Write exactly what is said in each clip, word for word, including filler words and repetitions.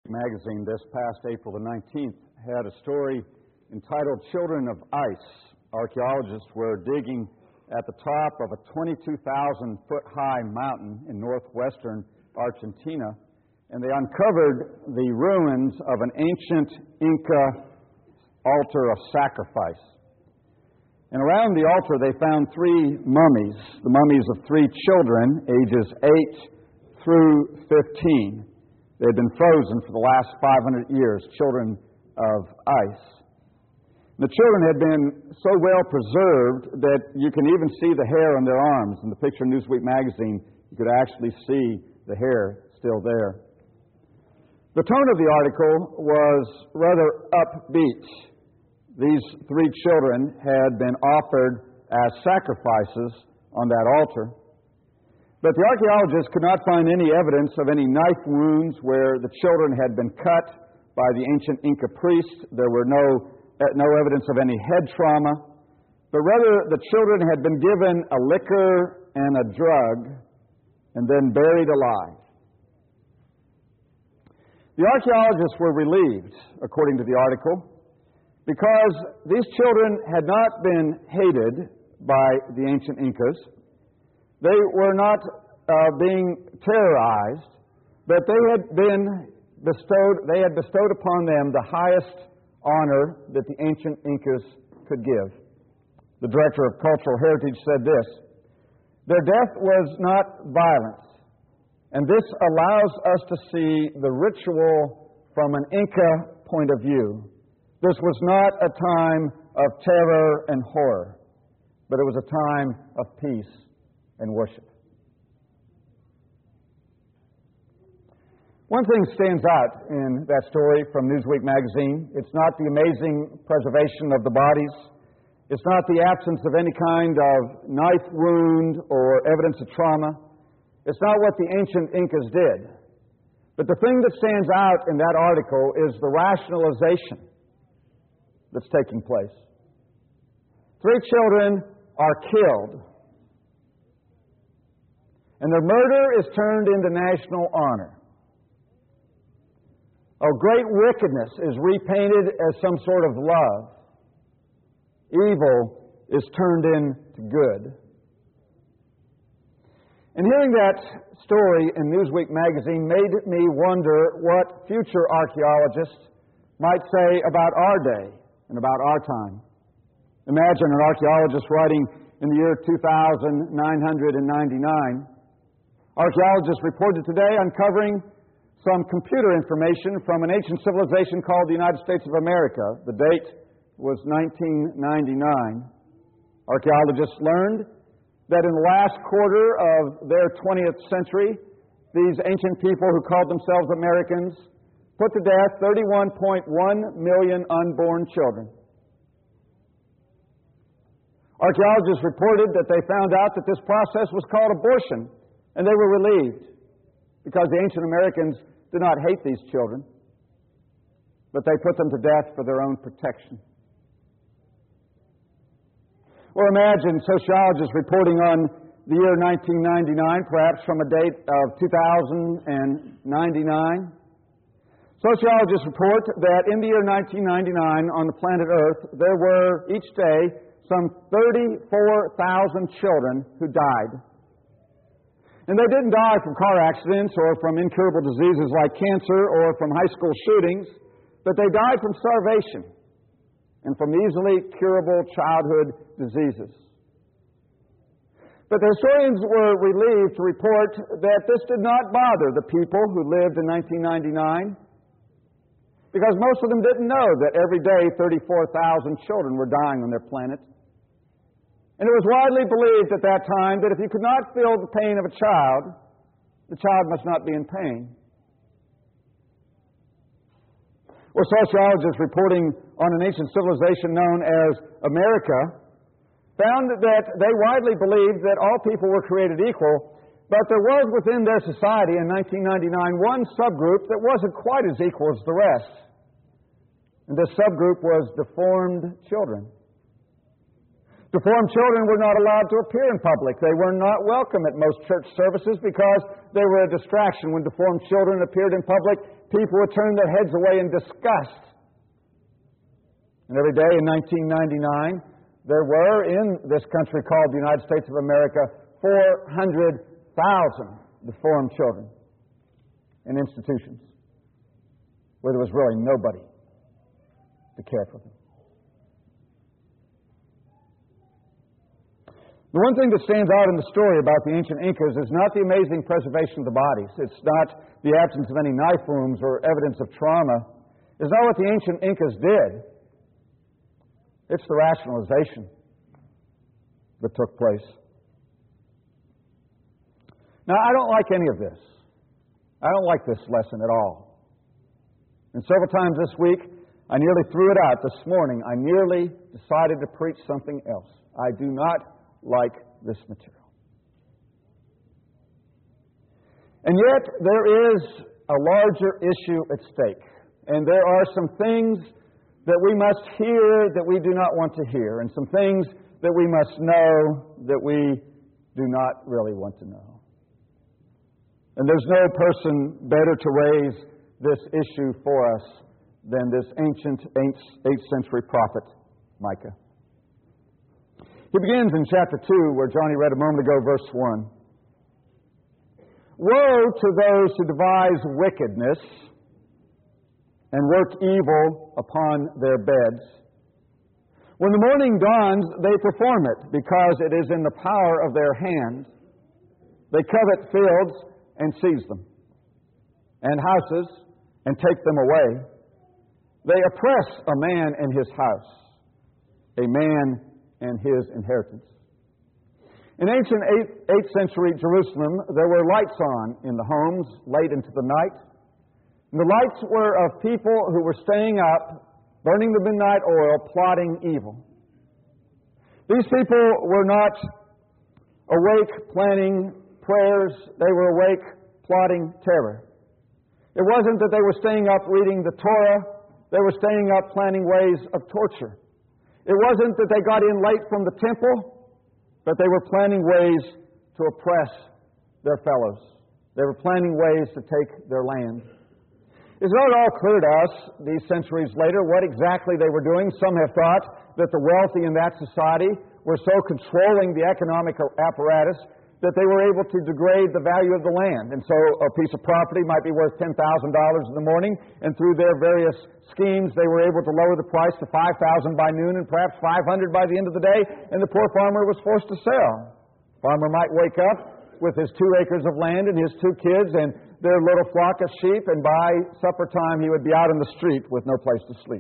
Magazine this past April the nineteenth had a story entitled Children of Ice. Archaeologists were digging at the top of a twenty-two thousand foot high mountain in northwestern Argentina, and they uncovered the ruins of an ancient Inca altar of sacrifice. And around the altar they found three mummies, the mummies of three children, ages eight through fifteen. They had been frozen for the last five hundred years, children of ice. The children had been so well preserved that you can even see the hair on their arms. In the picture in Newsweek magazine, you could actually see the hair still there. The tone of the article was rather upbeat. These three children had been offered as sacrifices on that altar. But the archaeologists could not find any evidence of any knife wounds where the children had been cut by the ancient Inca priests. There were no, no evidence of any head trauma, but rather the children had been given a liquor and a drug and then buried alive. The archaeologists were relieved, according to the article, because these children had not been hated by the ancient Incas. They were not uh, being terrorized, but they had been bestowed, they had bestowed upon them the highest honor that the ancient Incas could give. The director of Cultural Heritage said this: "Their death was not violent, and this allows us to see the ritual from an Inca point of view. This was not a time of terror and horror, but it was a time of peace and worship." One thing stands out in that story from Newsweek magazine. It's not the amazing preservation of the bodies. It's not the absence of any kind of knife wound or evidence of trauma. It's not what the ancient Incas did. But the thing that stands out in that article is the rationalization that's taking place. Three children are killed, and their murder is turned into national honor. Oh, great wickedness is repainted as some sort of love. Evil is turned into good. And hearing that story in Newsweek magazine made me wonder what future archaeologists might say about our day and about our time. Imagine an archaeologist writing in the year two thousand nine hundred ninety-nine. Archaeologists reported today uncovering some computer information from an ancient civilization called the United States of America. The date was nineteen ninety-nine. Archaeologists learned that in the last quarter of their twentieth century, these ancient people who called themselves Americans put to death thirty-one point one million unborn children. Archaeologists reported that they found out that this process was called abortion, and they were relieved because the ancient Americans did not hate these children, but they put them to death for their own protection. Or imagine sociologists reporting on the year nineteen ninety-nine, perhaps from a date of two thousand ninety-nine. Sociologists report that in the year nineteen ninety-nine on the planet Earth, there were each day some thirty-four thousand children who died. And they didn't die from car accidents or from incurable diseases like cancer or from high school shootings, but they died from starvation and from easily curable childhood diseases. But the historians were relieved to report that this did not bother the people who lived in nineteen ninety-nine, because most of them didn't know that every day thirty-four thousand children were dying on their planet. And it was widely believed at that time that if you could not feel the pain of a child, the child must not be in pain. Or sociologists reporting on an ancient civilization known as America found that they widely believed that all people were created equal, but there was within their society in nineteen ninety-nine one subgroup that wasn't quite as equal as the rest. And this subgroup was deformed children. Deformed children were not allowed to appear in public. They were not welcome at most church services because they were a distraction. When deformed children appeared in public, people would turn their heads away in disgust. And every day in nineteen ninety-nine, there were in this country called the United States of America four hundred thousand deformed children in institutions where there was really nobody to care for them. The one thing that stands out in the story about the ancient Incas is not the amazing preservation of the bodies. It's not the absence of any knife wounds or evidence of trauma. It's not what the ancient Incas did. It's the rationalization that took place. Now, I don't like any of this. I don't like this lesson at all. And several times this week, I nearly threw it out. This morning, I nearly decided to preach something else. I do not like this material. And yet, there is a larger issue at stake. And there are some things that we must hear that we do not want to hear, and some things that we must know that we do not really want to know. And there's no person better to raise this issue for us than this ancient eighth century prophet, Micah. He begins in chapter two, where Johnny read a moment ago, verse one. Woe to those who devise wickedness and work evil upon their beds. When the morning dawns, they perform it, because it is in the power of their hand. They covet fields and seize them, and houses and take them away. They oppress a man and his house, a man and his inheritance. In ancient eighth century Jerusalem, there were lights on in the homes late into the night. And the lights were of people who were staying up, burning the midnight oil, plotting evil. These people were not awake planning prayers. They were awake plotting terror. It wasn't that they were staying up reading the Torah. They were staying up planning ways of torture. It wasn't that they got in late from the temple, but they were planning ways to oppress their fellows. They were planning ways to take their land. It's not at all clear to us, these centuries later, what exactly they were doing. Some have thought that the wealthy in that society were so controlling the economic apparatus that they were able to degrade the value of the land. And so a piece of property might be worth ten thousand dollars in the morning, and through their various schemes, they were able to lower the price to five thousand dollars by noon and perhaps five hundred dollars by the end of the day, and the poor farmer was forced to sell. The farmer might wake up with his two acres of land and his two kids and their little flock of sheep, and by supper time he would be out in the street with no place to sleep.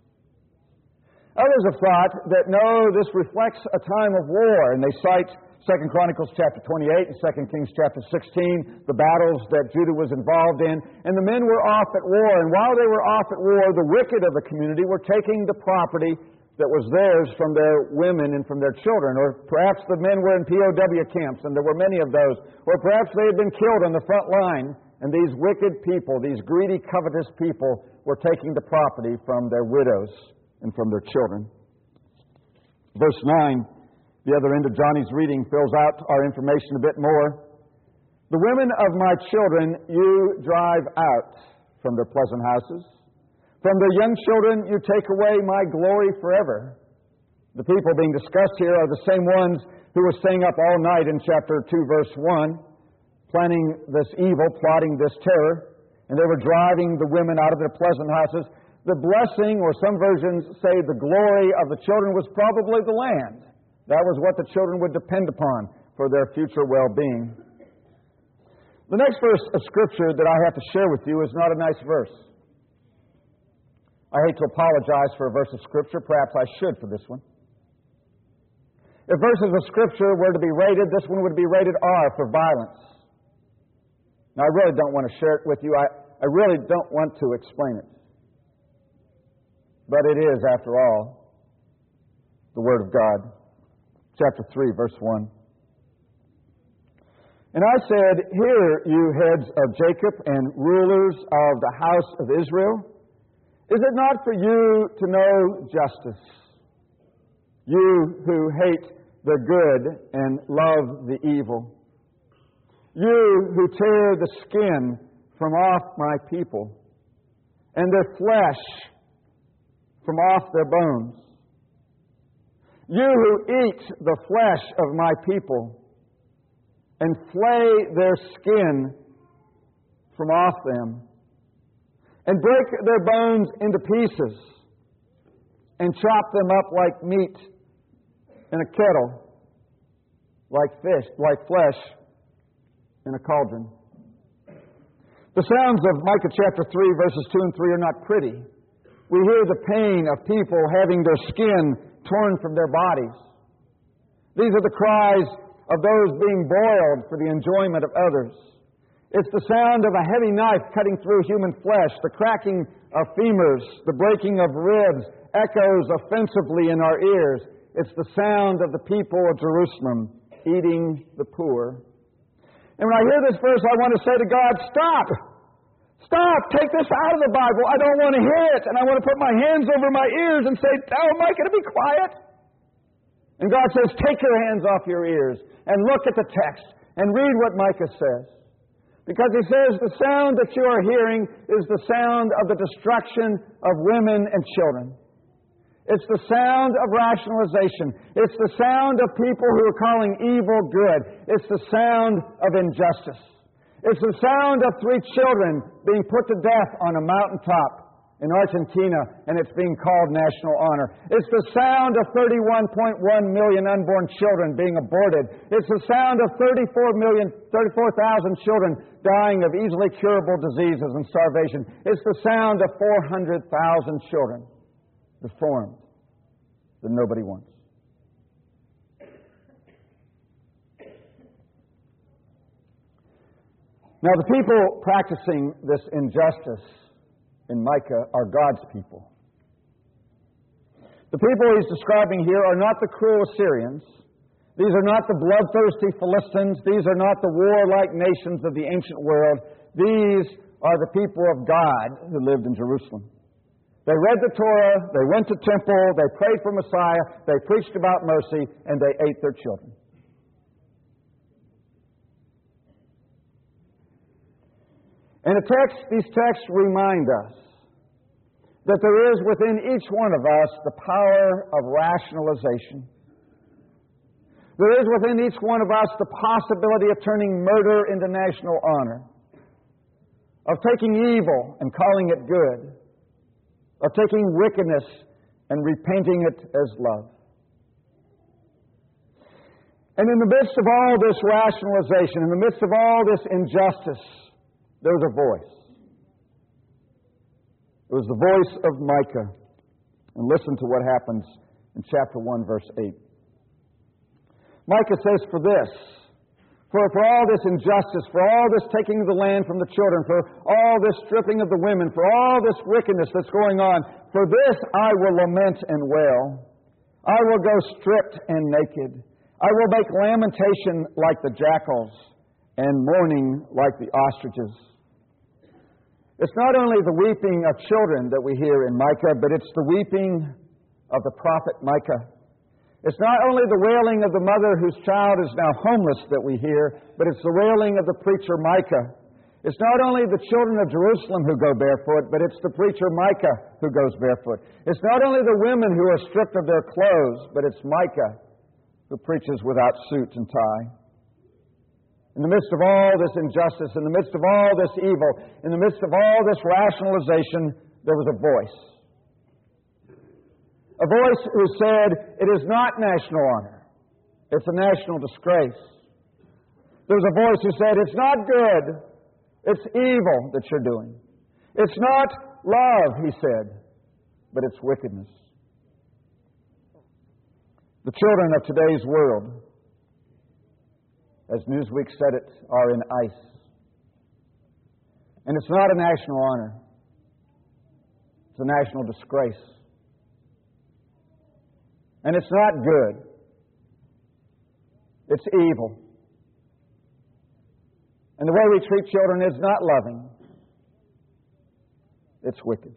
Others have thought that, no, this reflects a time of war, and they cite Second Chronicles chapter twenty-eight and Second Kings chapter sixteen, the battles that Judah was involved in, and the men were off at war, and while they were off at war, the wicked of the community were taking the property that was theirs from their women and from their children. Or perhaps the men were in P O W camps, and there were many of those. Or perhaps they had been killed on the front line, and these wicked people, these greedy, covetous people, were taking the property from their widows and from their children. Verse nine, the other end of Johnny's reading, fills out our information a bit more. The women of my children you drive out from their pleasant houses. From their young children you take away my glory forever. The people being discussed here are the same ones who were staying up all night in chapter two, verse one, planning this evil, plotting this terror, and they were driving the women out of their pleasant houses. The blessing, or some versions say the glory of the children, was probably the land. That was what the children would depend upon for their future well-being. The next verse of Scripture that I have to share with you is not a nice verse. I hate to apologize for a verse of Scripture. Perhaps I should for this one. If verses of Scripture were to be rated, this one would be rated R for violence. Now, I really don't want to share it with you. I, I really don't want to explain it. But it is, after all, the Word of God. Chapter three, verse one. And I said, hear, you heads of Jacob and rulers of the house of Israel. Is it not for you to know justice? You who hate the good and love the evil. You who tear the skin from off my people and their flesh from off their bones. You who eat the flesh of my people and flay their skin from off them and break their bones into pieces and chop them up like meat in a kettle, like fish, like flesh in a cauldron. The sounds of Micah chapter three, verses two and three are not pretty. We hear the pain of people having their skin torn from their bodies. These are the cries of those being boiled for the enjoyment of others. It's the sound of a heavy knife cutting through human flesh, the cracking of femurs, the breaking of ribs, echoes offensively in our ears. It's the sound of the people of Jerusalem eating the poor. And when I hear this verse, I want to say to God, stop! Stop! Take this out of the Bible. I don't want to hear it. And I want to put my hands over my ears and say, tell Micah to be quiet. And God says, take your hands off your ears and look at the text and read what Micah says. Because he says the sound that you are hearing is the sound of the destruction of women and children. It's the sound of rationalization. It's the sound of people who are calling evil good. It's the sound of injustice. It's the sound of three children being put to death on a mountaintop in Argentina, and it's being called national honor. It's the sound of thirty-one point one million unborn children being aborted. It's the sound of thirty-four million, thirty-four thousand children dying of easily curable diseases and starvation. It's the sound of four hundred thousand children deformed that nobody wants. Now, the people practicing this injustice in Micah are God's people. The people he's describing here are not the cruel Assyrians. These are not the bloodthirsty Philistines. These are not the warlike nations of the ancient world. These are the people of God who lived in Jerusalem. They read the Torah, they went to temple, they prayed for Messiah, they preached about mercy, and they ate their children. And the text, these texts remind us that there is within each one of us the power of rationalization. There is within each one of us the possibility of turning murder into national honor, of taking evil and calling it good, of taking wickedness and repainting it as love. And in the midst of all this rationalization, in the midst of all this injustice, there was a voice. It was the voice of Micah. And listen to what happens in chapter one, verse eight. Micah says, For this, for, for all this injustice, for all this taking of the land from the children, for all this stripping of the women, for all this wickedness that's going on, for this I will lament and wail. I will go stripped and naked. I will make lamentation like the jackals, and mourning like the ostriches. It's not only the weeping of children that we hear in Micah, but it's the weeping of the prophet Micah. It's not only the wailing of the mother whose child is now homeless that we hear, but it's the wailing of the preacher Micah. It's not only the children of Jerusalem who go barefoot, but it's the preacher Micah who goes barefoot. It's not only the women who are stripped of their clothes, but it's Micah who preaches without suit and tie. In the midst of all this injustice, in the midst of all this evil, in the midst of all this rationalization, there was a voice. A voice who said, it is not national honor. It's a national disgrace. There was a voice who said, it's not good. It's evil that you're doing. It's not love, he said, but it's wickedness. The children of today's world, as Newsweek said it, are in ice. And it's not a national honor. It's a national disgrace. And it's not good. It's evil. And the way we treat children is not loving. It's wicked.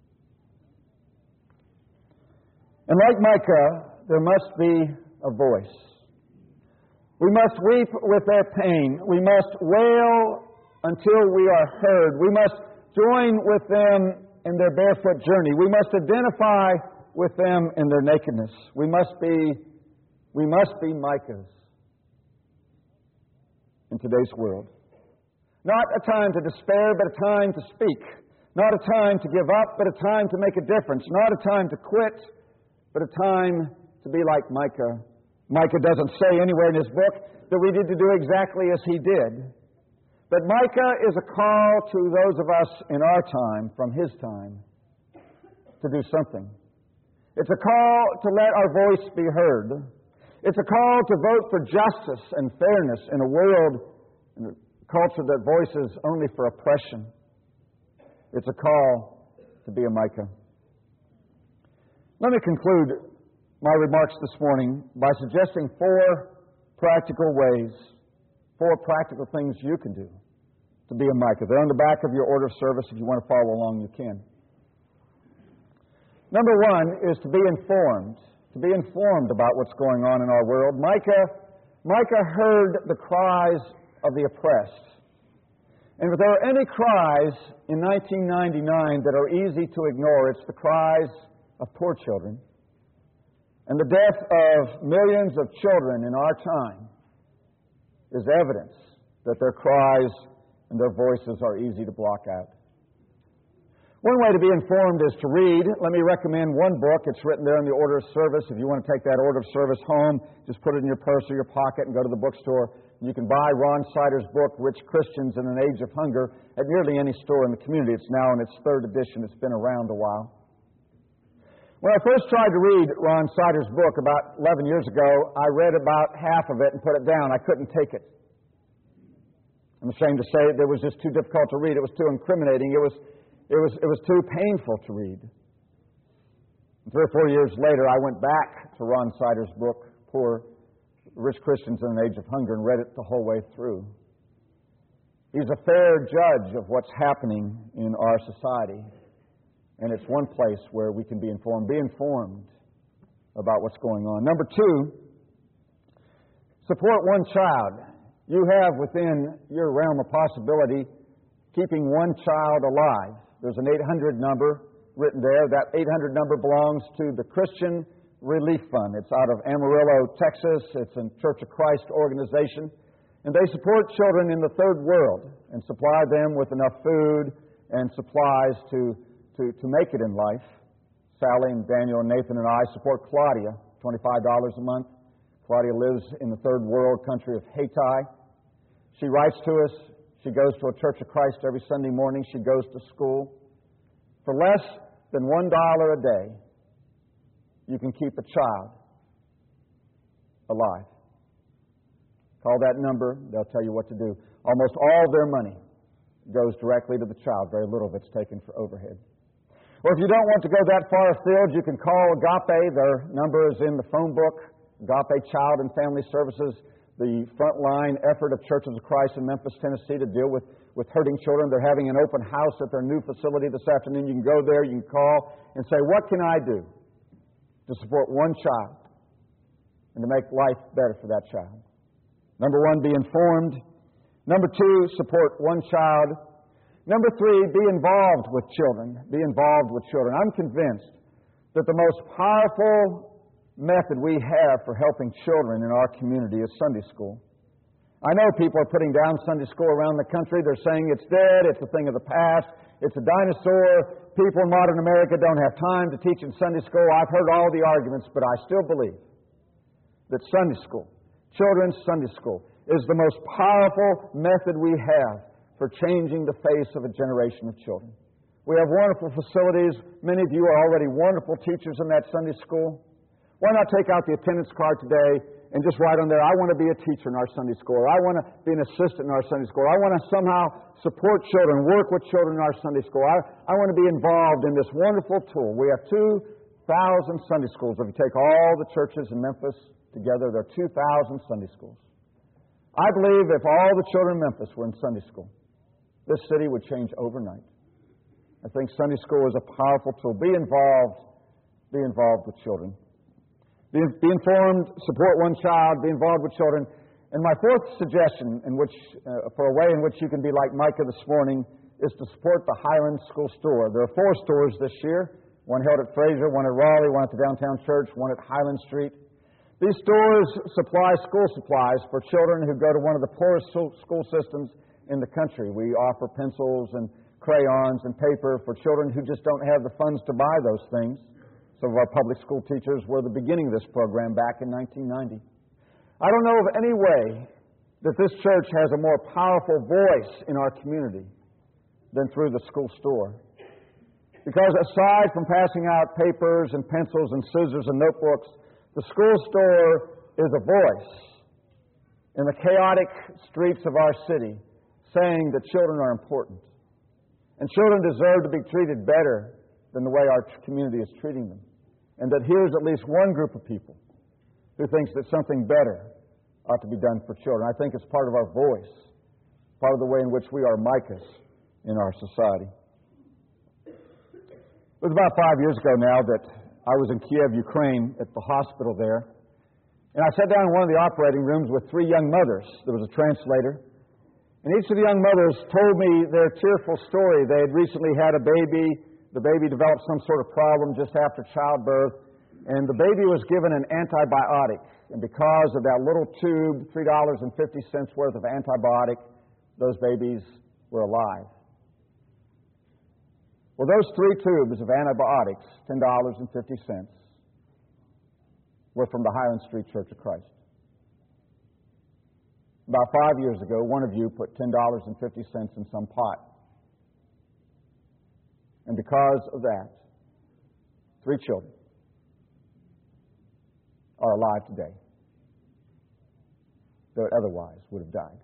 And like Micah, there must be a voice. We must weep with their pain. We must wail until we are heard. We must join with them in their barefoot journey. We must identify with them in their nakedness. We must be, we must be Micahs in today's world. Not a time to despair, but a time to speak. Not a time to give up, but a time to make a difference. Not a time to quit, but a time to be like Micah. Micah doesn't say anywhere in his book that we need to do exactly as he did. But Micah is a call to those of us in our time, from his time, to do something. It's a call to let our voice be heard. It's a call to vote for justice and fairness in a world, in a culture that voices only for oppression. It's a call to be a Micah. Let me conclude my remarks this morning by suggesting four practical ways, four practical things you can do to be a Micah. They're on the back of your order of service. If you want to follow along, you can. Number one is to be informed, to be informed about what's going on in our world. Micah, Micah heard the cries of the oppressed. And if there are any cries in nineteen ninety-nine that are easy to ignore, it's the cries of poor children. And the death of millions of children in our time is evidence that their cries and their voices are easy to block out. One way to be informed is to read. Let me recommend one book. It's written there in the order of service. If you want to take that order of service home, just put it in your purse or your pocket and go to the bookstore. You can buy Ron Sider's book, Rich Christians in an Age of Hunger, at nearly any store in the community. It's now in its third edition. It's been around a while. When I first tried to read Ron Sider's book about eleven years ago, I read about half of it and put it down. I couldn't take it. I'm ashamed to say it, it was just too difficult to read. It was too incriminating. It was, it was, it was too painful to read. And three or four years later, I went back to Ron Sider's book, Poor Rich Christians in an Age of Hunger, and read it the whole way through. He's a fair judge of what's happening in our society. And it's one place where we can be informed. Be informed about what's going on. Number two, support one child. You have within your realm of possibility keeping one child alive. There's an eight hundred number written there. That eight hundred number belongs to the Christian Relief Fund. It's out of Amarillo, Texas. It's a Church of Christ organization. And they support children in the third world and supply them with enough food and supplies to To, to make it in life. Sally and Daniel and Nathan and I support Claudia, twenty-five dollars a month. Claudia lives in the third world country of Haiti. She writes to us. She goes to a Church of Christ every Sunday morning. She goes to school. For less than one dollar a day, you can keep a child alive. Call that number. They'll tell you what to do. Almost all their money goes directly to the child. Very little of it's taken for overhead. Or if you don't want to go that far afield, you can call Agape. Their number is in the phone book. Agape Child and Family Services, the frontline effort of Churches of Christ in Memphis, Tennessee to deal with, with hurting children. They're having an open house at their new facility this afternoon. You can go there, you can call and say, what can I do to support one child and to make life better for that child? Number one, be informed. Number two, support one child. Number three, be involved with children. Be involved with children. I'm convinced that the most powerful method we have for helping children in our community is Sunday school. I know people are putting down Sunday school around the country. They're saying it's dead, it's a thing of the past, it's a dinosaur. People in modern America don't have time to teach in Sunday school. I've heard all the arguments, but I still believe that Sunday school, children's Sunday school, is the most powerful method we have for changing the face of a generation of children. We have wonderful facilities. Many of you are already wonderful teachers in that Sunday school. Why not take out the attendance card today and just write on there, I want to be a teacher in our Sunday school, or I want to be an assistant in our Sunday school, or I want to somehow support children, work with children in our Sunday school. I, I want to be involved in this wonderful tool. We have two thousand Sunday schools. If you take all the churches in Memphis together, there are two thousand Sunday schools. I believe if all the children in Memphis were in Sunday school, this city would change overnight. I think Sunday school is a powerful tool. Be involved. Be involved with children. Be, be informed. Support one child. Be involved with children. And my fourth suggestion, in which, uh, for a way in which you can be like Micah this morning, is to support the Highland School Store. There are four stores this year, one held at Fraser, one at Raleigh, one at the downtown church, one at Highland Street. These stores supply school supplies for children who go to one of the poorest school systems in the country. We offer pencils and crayons and paper for children who just don't have the funds to buy those things. Some of our public school teachers were the beginning of this program back in nineteen ninety. I don't know of any way that this church has a more powerful voice in our community than through the school store. Because aside from passing out papers and pencils and scissors and notebooks, the school store is a voice in the chaotic streets of our city saying that children are important. And children deserve to be treated better than the way our community is treating them. And that here's at least one group of people who thinks that something better ought to be done for children. I think it's part of our voice, part of the way in which we are micahs in our society. It was about five years ago now that I was in Kiev, Ukraine, at the hospital there. And I sat down in one of the operating rooms with three young mothers. There was a translator. And each of the young mothers told me their tearful story. They had recently had a baby. The baby developed some sort of problem just after childbirth. And the baby was given an antibiotic. And because of that little tube, three dollars and fifty cents worth of antibiotic, those babies were alive. Well, those three tubes of antibiotics, ten dollars and fifty cents, were from the Highland Street Church of Christ. About five years ago, one of you put ten dollars and fifty cents in some pot. And because of that, three children are alive today that otherwise would have died.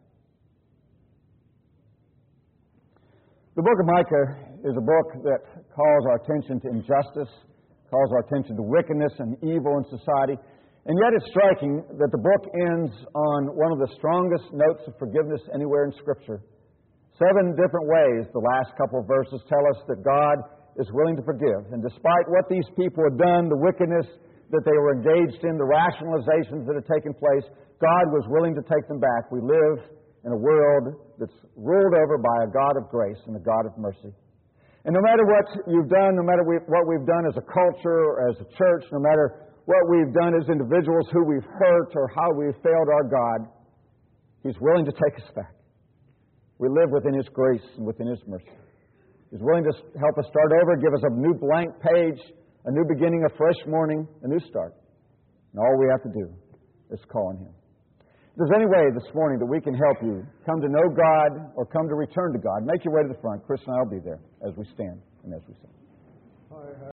The book of Micah is a book that calls our attention to injustice, calls our attention to wickedness and evil in society. And yet it's striking that the book ends on one of the strongest notes of forgiveness anywhere in Scripture. Seven different ways, the last couple of verses tell us that God is willing to forgive. And despite what these people had done, the wickedness that they were engaged in, the rationalizations that had taken place, God was willing to take them back. We live in a world that's ruled over by a God of grace and a God of mercy. And no matter what you've done, no matter what we've done as a culture or as a church, no matter what we've done as individuals, who we've hurt or how we've failed our God, He's willing to take us back. We live within His grace and within His mercy. He's willing to help us start over, give us a new blank page, a new beginning, a fresh morning, a new start. And all we have to do is call on Him. If there's any way this morning that we can help you come to know God or come to return to God, make your way to the front. Chris and I will be there as we stand and as we sing.